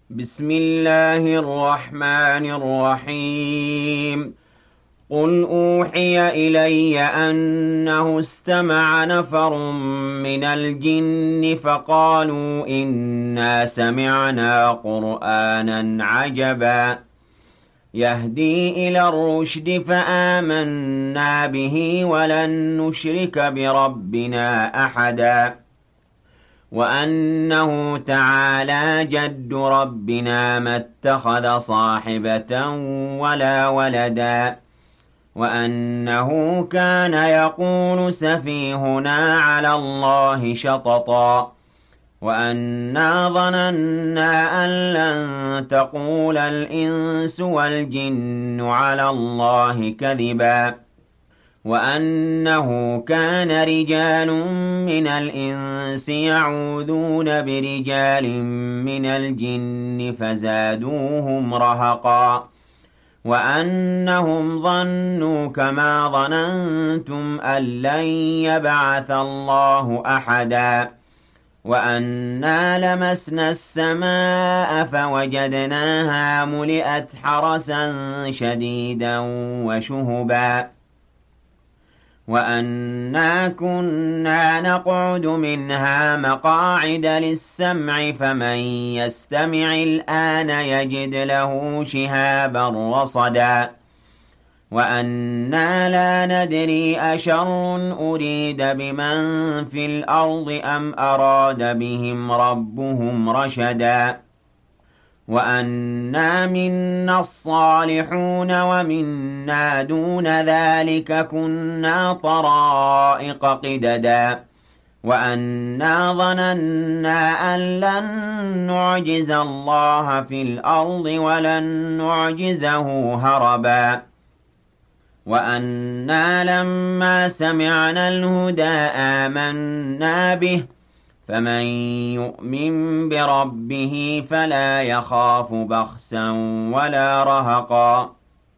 بسم الله الرحمن الرحيم. قل أوحي إلي أنه استمع نفر من الجن فقالوا إنا سمعنا قرآنا عجبا يهدي إلى الرشد فآمنا به ولن نشرك بربنا أحدا وأنه تعالى جد ربنا ما اتخذ صاحبة ولا ولدا وأنه كان يقول سفيهنا على الله شططا وأنا ظننا أن لن تقول الإنس والجن على الله كذبا وأنه كان رجال من الإنس يعوذون برجال من الجن فزادوهم رهقا وأنهم ظنوا كما ظننتم أن لن يبعث الله أحدا وأنا لمسنا السماء فوجدناها ملئت حرسا شديدا وشهبا وأنا كنا نقعد منها مقاعد للسمع فمن يستمع الآن يجد له شهابا رصدا وأنا لا ندري أشر أريد بمن في الأرض أم أراد بهم ربهم رشدا وأنا منا الصالحون ومنا دون ذلك كنا طرائق قددا وأنا ظننا أن لن نعجز الله في الأرض ولن نعجزه هربا وأنا لما سمعنا الهدى آمنا به فمن يؤمن بربه فلا يخاف بخسا ولا رهقا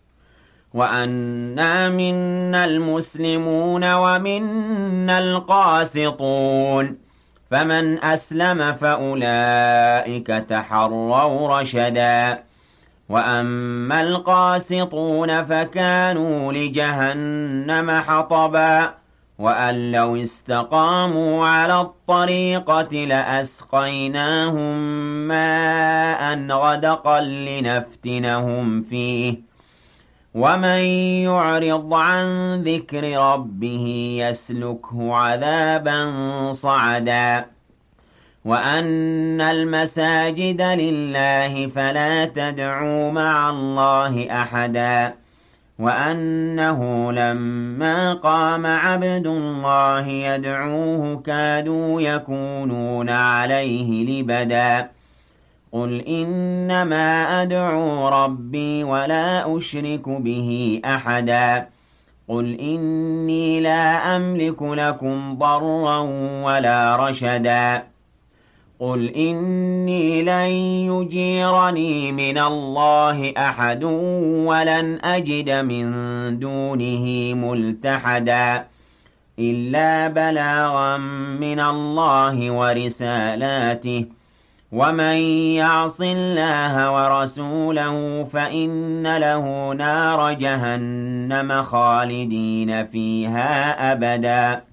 وأنا منا المسلمون ومنا القاسطون فمن أسلم فأولئك تحروا رشدا وأما القاسطون فكانوا لجهنم حطبا وأن لو استقاموا على الطريقة لأسقيناهم ماء غدقا لنفتنهم فيه ومن يعرض عن ذكر ربه يسلكه عذابا صعدا وأن المساجد لله فلا تدعوا مع الله أحدا وأنه لما قام عبد الله يدعوه كادوا يكونون عليه لبدا قل إنما أدعو ربي ولا أشرك به أحدا قل إني لا أملك لكم ضرا ولا رشدا قل إني لن يجيرني من الله أحد ولن أجد من دونه ملتحدا إلا بلاغا من الله ورسالاته ومن يعص الله ورسوله فإن له نار جهنم خالدين فيها أبدا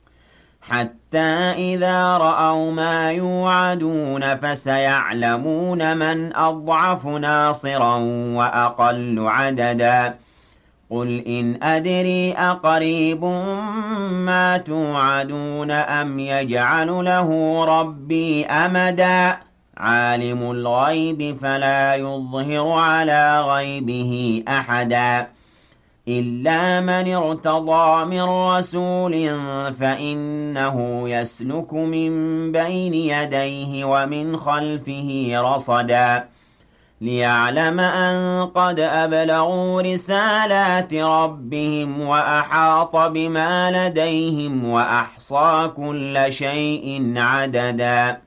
حتى إذا رأوا ما يوعدون فسيعلمون من أضعف ناصرا وأقل عددا قل إن أدري أقريب ما توعدون أم يجعل له ربي أمدا عالم الغيب فلا يظهر على غيبه أحدا إلا من ارتضى من رسول فإنه يسلك من بين يديه ومن خلفه رصدا ليعلم أن قد أبلغوا رسالات ربهم وأحاط بما لديهم وأحصى كل شيء عددا